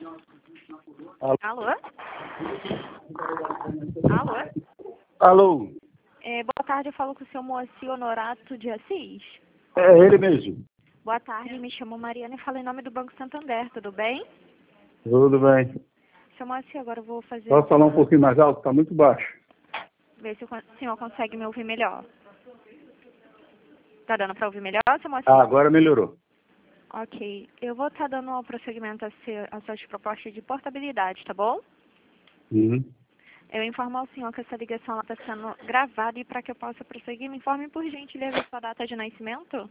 Alô? Alô? Alô? Alô? Boa tarde, eu falo com o seu Moacir Honorato de Assis. É ele mesmo. Boa tarde, me chamo Mariana e falo em nome do Banco Santander, tudo bem? Tudo bem. Seu Moacir, agora eu vou fazer... Posso falar um pouquinho mais alto? Está muito baixo. Ver se o senhor consegue me ouvir melhor. Tá dando para ouvir melhor, seu Moacir? Ah, agora melhorou. Ok. Eu vou estar dando um prosseguimento às suas propostas de portabilidade, tá bom? Uhum. Eu informo ao senhor que essa ligação está sendo gravada e para que eu possa prosseguir, me informe por gentileza sua data de nascimento.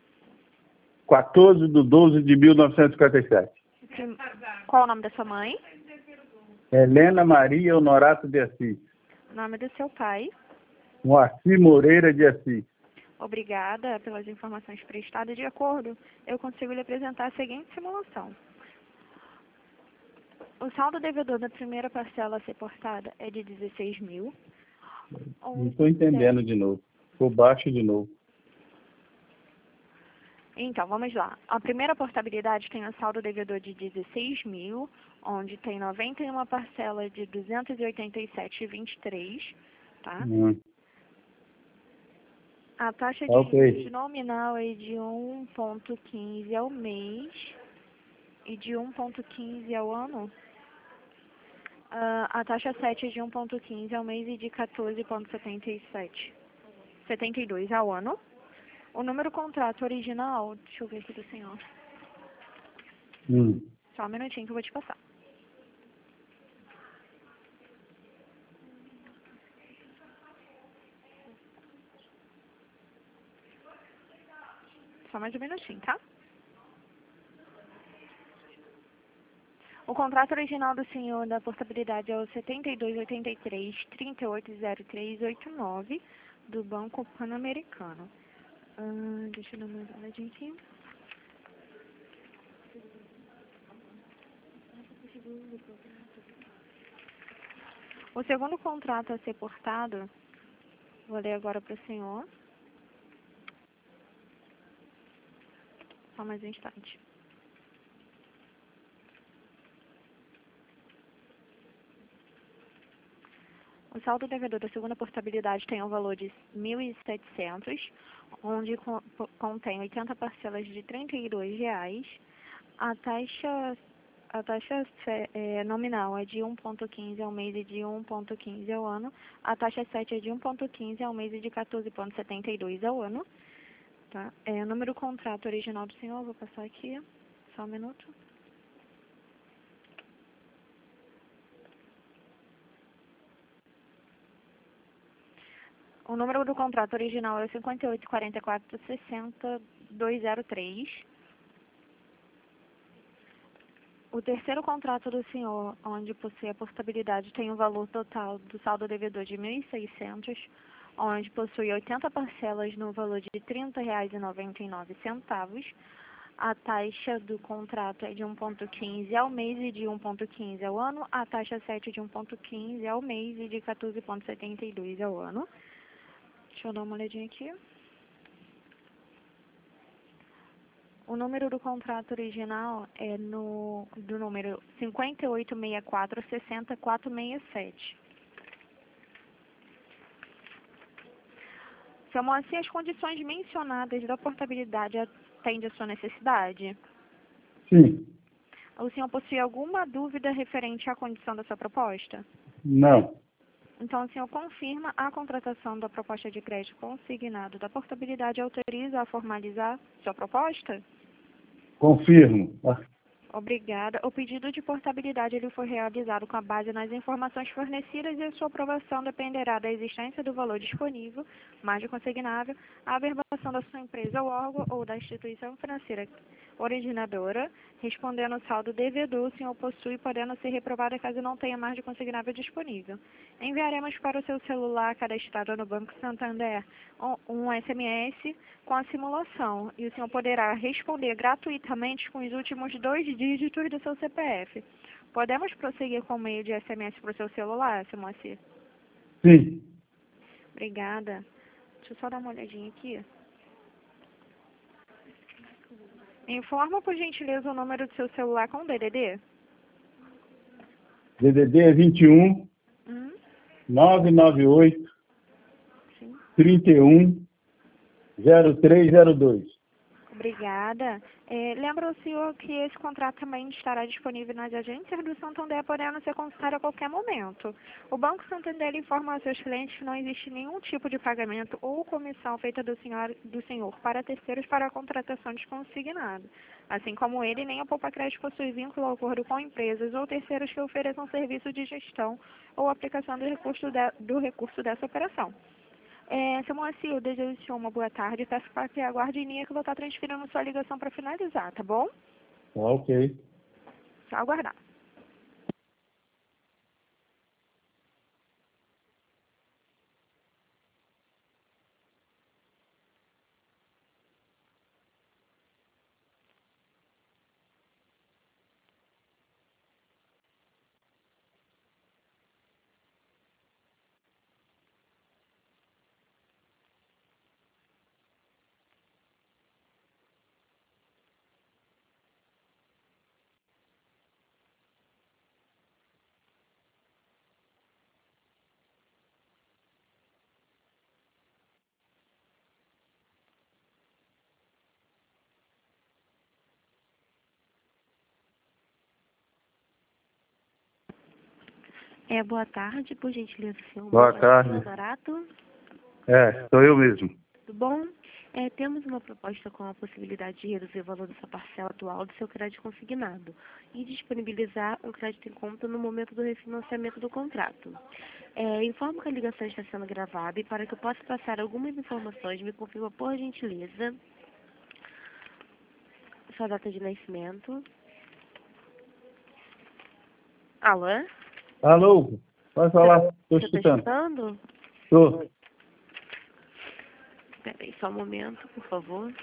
14/12/1957. Qual o nome da sua mãe? Helena Maria Honorato de Assis. Nome do seu pai. Moacir Moreira de Assis. Obrigada pelas informações prestadas. De acordo, eu consigo lhe apresentar a seguinte simulação. O saldo devedor da primeira parcela a ser portada é de 16 mil. Não estou entendendo de novo. Ficou baixo de novo. Então, vamos lá. A primeira portabilidade tem um saldo devedor de 16 mil, onde tem 91 parcelas de 287,23, tá? A taxa de juros nominal é de 1,15 ao mês e de 1,15 ao ano. A taxa 7 é de 1,15 ao mês e de 14,72 ao ano. O número contrato original, deixa eu ver aqui do senhor. Só um minutinho que eu vou te passar. Só mais um minutinho, tá? O contrato original do senhor da portabilidade é o 7283-380389 do Banco Pan-Americano. Deixa eu dar uma olhadinha aqui. O segundo contrato a ser portado, vou ler agora para o senhor. Só mais um instante. O saldo devedor da segunda portabilidade tem um valor de 1.700, onde contém 80 parcelas de R$ 32. A taxa nominal é de 1,15 ao mês e de 1,15 ao ano. A taxa 7 é de 1,15 ao mês e de 14,72 ao ano. Tá? O número do contrato original do senhor, vou passar aqui, só um minuto. O número do contrato original é 584460-203. O terceiro contrato do senhor, onde possui a portabilidade, tem um valor total do saldo devedor de 1.600, onde possui 80 parcelas no valor de R$ 30,99. A taxa do contrato é de 1,15 ao mês e de 1,15 ao ano. A taxa 7 é de 1,15 ao mês e de 14,72 ao ano. Deixa eu dar uma olhadinha aqui. O número do contrato original é do número 586460-467. Seu Moacir, as condições mencionadas da portabilidade atendem a sua necessidade? Sim. O senhor possui alguma dúvida referente à condição da sua proposta? Não. Então, o senhor confirma a contratação da proposta de crédito consignado da portabilidade e autoriza a formalizar sua proposta? Confirmo. Obrigada. O pedido de portabilidade ele foi realizado com a base nas informações fornecidas e a sua aprovação dependerá da existência do valor disponível, margem consignável, a averbação da sua empresa ou órgão ou da instituição financeira originadora, respondendo ao saldo devedor, o senhor possui, podendo ser reprovada caso não tenha margem consignável disponível. Enviaremos para o seu celular cadastrado no Banco Santander um SMS com a simulação e o senhor poderá responder gratuitamente com os últimos 2 dígitos do seu CPF. Podemos prosseguir com o meio de SMS para o seu celular, seu Moacir? Sim. Obrigada. Deixa eu só dar uma olhadinha aqui. Informa, por gentileza, o número do seu celular com DDD. DDD é 21 998 Sim. 31 0302. Obrigada. Lembra o senhor que esse contrato também estará disponível nas agências do Santander, podendo ser consultado a qualquer momento. O Banco Santander informa aos seus clientes que não existe nenhum tipo de pagamento ou comissão feita do senhor para terceiros para a contratação de consignado. Assim como ele, nem a Poupa Crédito possui vínculo ou acordo com empresas ou terceiros que ofereçam serviço de gestão ou aplicação do recurso dessa operação. Seu Moacir, eu desejo ao senhor uma boa tarde e peço para que aguarde em linha que eu vou estar transferindo sua ligação para finalizar, tá bom? Ok. Só aguardar. Boa tarde, por gentileza, senhor. Boa tarde. Honorato. Sou eu mesmo. Tudo bom? Temos uma proposta com a possibilidade de reduzir o valor dessa parcela atual do seu crédito consignado e disponibilizar um crédito em conta no momento do refinanciamento do contrato. Informo que a ligação está sendo gravada e para que eu possa passar algumas informações, me confirma por gentileza sua data de nascimento. Alô? Alô? Pode falar. Estou Você está escutando. escutando? Estou. Espera aí, só um momento, por favor.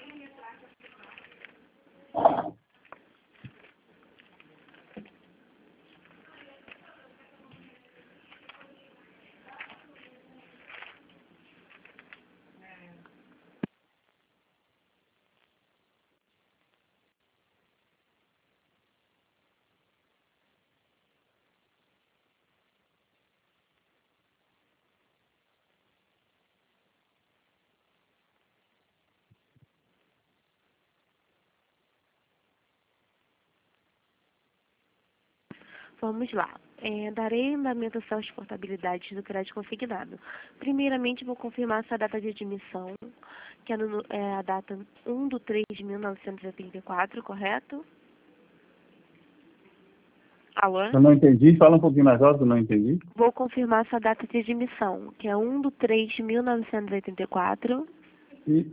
Vamos lá. Darei andamento às suas portabilidades do crédito consignado. Primeiramente, vou confirmar essa data de admissão, que é a data 1/3/1984, correto? Alô? Eu não entendi. Fala um pouquinho mais alto, eu não entendi. Vou confirmar essa data de admissão, que é 1/3/1984. E,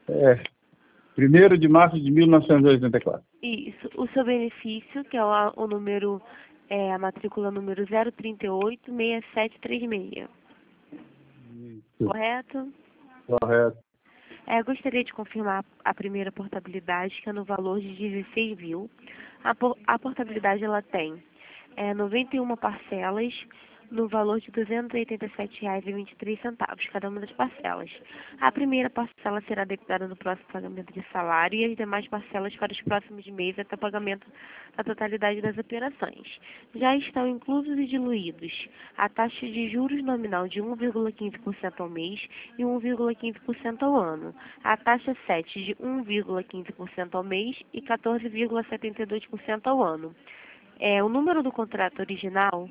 1º de março de 1984. Isso. O seu benefício, que é o número, a matrícula número 038-6736. Isso. Correto? Correto. Gostaria de confirmar a primeira portabilidade, que é no valor de 16 mil. A portabilidade ela tem 91 parcelas no valor de R$ 287,23, cada uma das parcelas. A primeira parcela será debitada no próximo pagamento de salário e as demais parcelas para os próximos meses até o pagamento da totalidade das operações. Já estão inclusos e diluídos a taxa de juros nominal de 1,15% ao mês e 1,15% ao ano, a taxa 7 de 1,15% ao mês e 14,72% ao ano. O número do contrato original,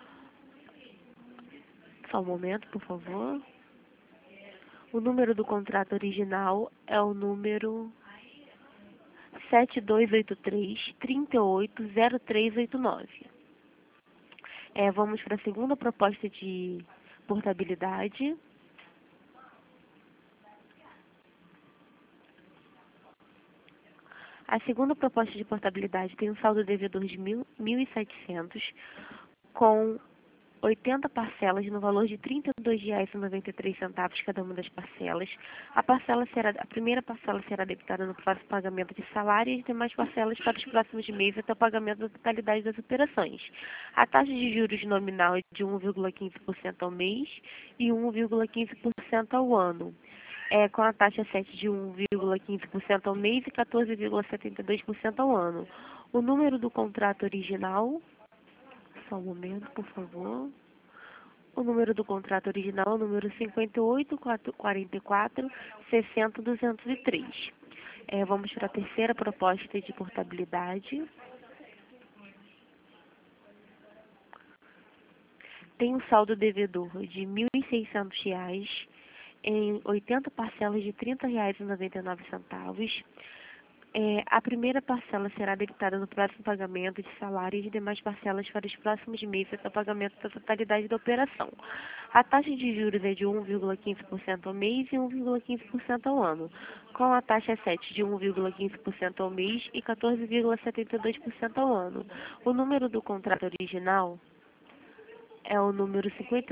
só um momento, por favor. O número do contrato original é o número 7283-380389. Vamos para a segunda proposta de portabilidade. A segunda proposta de portabilidade tem um saldo devedor de R$ 1.700, com 80 parcelas no valor de R$ 32,93 cada uma das parcelas. A primeira parcela será debitada no próximo pagamento de salário e as demais parcelas para os próximos meses até o pagamento da totalidade das operações. A taxa de juros nominal é de 1,15% ao mês e 1,15% ao ano. Com a taxa 7 de 1,15% ao mês e 14,72% ao ano. O número do contrato original, Só um momento, por favor. O número do contrato original é o número 58.44.60.203. Vamos para a terceira proposta de portabilidade. Tem um saldo devedor de R$ 1.600 em 80 parcelas de R$ 30,99. A primeira parcela será debitada no próximo pagamento de salário e as demais parcelas para os próximos meses até o pagamento da totalidade da operação. A taxa de juros é de 1,15% ao mês e 1,15% ao ano, com a taxa 7 de 1,15% ao mês e 14,72% ao ano. O número do contrato original é o número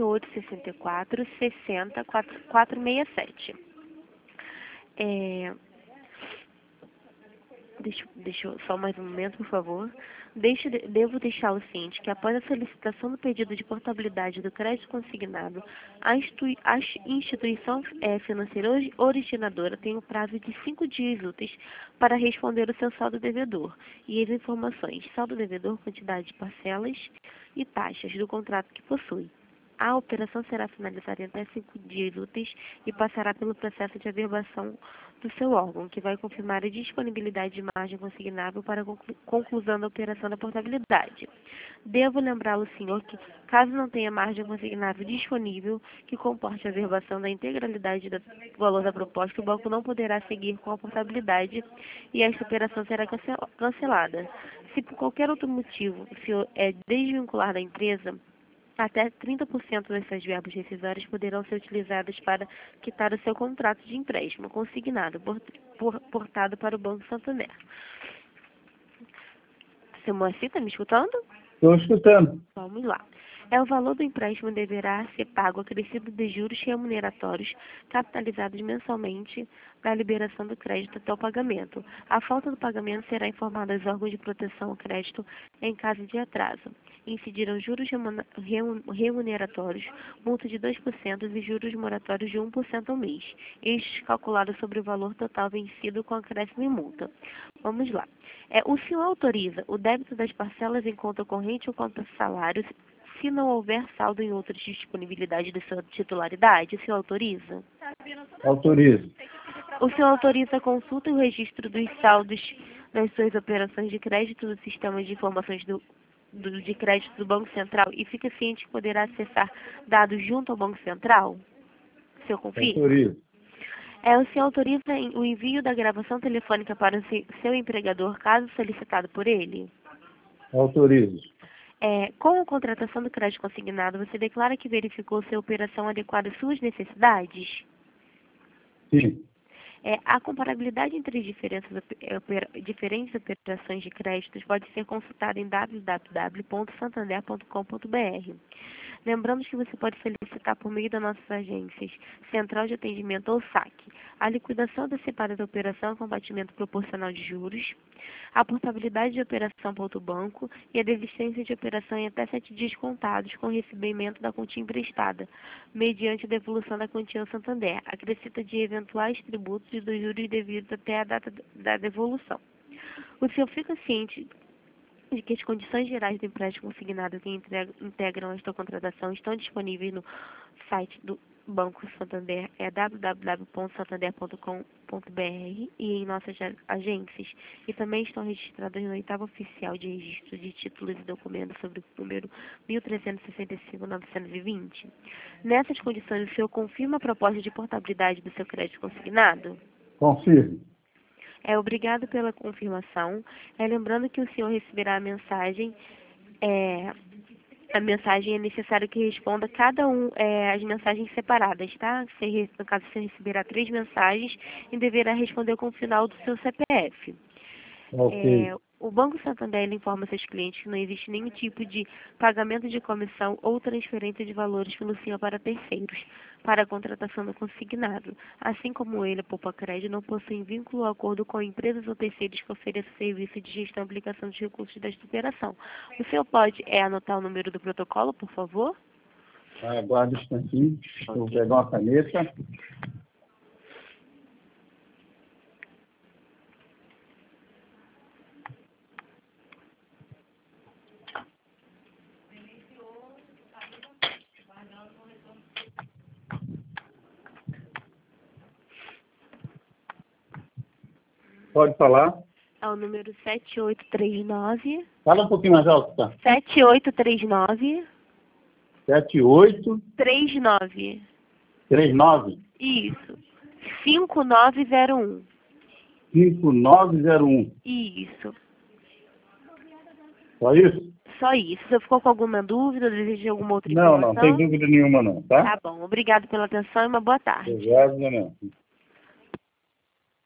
58.64.60.467. Deixa eu só mais um momento, por favor. Devo deixá-lo ciente que após a solicitação do pedido de portabilidade do crédito consignado, a instituição financeira originadora tem o prazo de 5 dias úteis para responder o seu saldo devedor e as informações: saldo devedor, quantidade de parcelas e taxas do contrato que possui. A operação será finalizada em até 5 dias úteis e passará pelo processo de averbação do seu órgão, que vai confirmar a disponibilidade de margem consignável para a conclusão da operação da portabilidade. Devo lembrá-lo, senhor, que caso não tenha margem consignável disponível que comporte a averbação da integralidade do valor da proposta, o banco não poderá seguir com a portabilidade e esta operação será cancelada. Se por qualquer outro motivo o senhor desvincular da empresa, até 30% dessas verbas rescisórias poderão ser utilizadas para quitar o seu contrato de empréstimo consignado, portado para o Banco Santander. Seu Moacir, está me escutando? Estou escutando. Vamos lá. O valor do empréstimo deverá ser pago acrescido de juros remuneratórios capitalizados mensalmente da liberação do crédito até o pagamento. A falta do pagamento será informada aos órgãos de proteção ao crédito em caso de atraso. Incidirão juros remuneratórios, multa de 2% e juros moratórios de 1% ao mês, estes calculados sobre o valor total vencido com acréscimo e multa. Vamos lá. O senhor autoriza o débito das parcelas em conta corrente ou conta salários se não houver saldo em outras disponibilidades de sua titularidade? O senhor autoriza? Autorizo. O senhor autoriza a consulta e o registro dos saldos das suas operações de crédito do sistema de informações de crédito do Banco Central e fica ciente que poderá acessar dados junto ao Banco Central? O senhor confirma? Autorizo. O senhor autoriza o envio da gravação telefônica para o seu empregador, caso solicitado por ele? Autorizo. Com a contratação do crédito consignado, você declara que verificou se a operação adequada às suas necessidades? Sim. A comparabilidade entre as diferentes operações de créditos pode ser consultada em www.santander.com.br. Lembramos que você pode solicitar por meio das nossas agências, Central de Atendimento ou SAC, a liquidação antecipada da operação com batimento proporcional de juros, a portabilidade de operação para outro banco e a desistência de operação em até 7 dias contados com recebimento da quantia emprestada, mediante a devolução da quantia ao Santander, acrescida de eventuais tributos e dos juros devidos até a data da devolução. O senhor fica ciente de que as condições gerais do empréstimo consignado que integram esta contratação estão disponíveis no site do Banco Santander, www.santander.com.br e em nossas agências, e também estão registradas no 8º Oficial de Registro de Títulos e Documentos sobre o número 1365.920. Nessas condições, o senhor confirma a proposta de portabilidade do seu crédito consignado? Confirmo. Obrigado pela confirmação. Lembrando que o senhor receberá a mensagem. A mensagem é necessário que responda cada as mensagens separadas, tá? No caso, você receberá 3 mensagens e deverá responder com o final do seu CPF. Ok. O Banco Santander informa seus clientes que não existe nenhum tipo de pagamento de comissão ou transferência de valores pelo senhor para terceiros, para a contratação do consignado. Assim como ele, a Poupa Crédito, não possui vínculo ou acordo com empresas ou terceiros que ofereçam serviço de gestão e aplicação de recursos desta operação. O senhor pode anotar o número do protocolo, por favor? Aguarde um instantinho. Vou pegar uma caneta. Pode falar. É o número 7839. Fala um pouquinho mais alto, tá? 7839. 7839. 39. Isso. 5901. 5901. Isso. Só isso? Só isso. Você ficou com alguma dúvida? Deseja alguma outra Não, informação? não tem dúvida nenhuma não, tá? Tá bom. Obrigado pela atenção e uma boa tarde. Obrigado, não.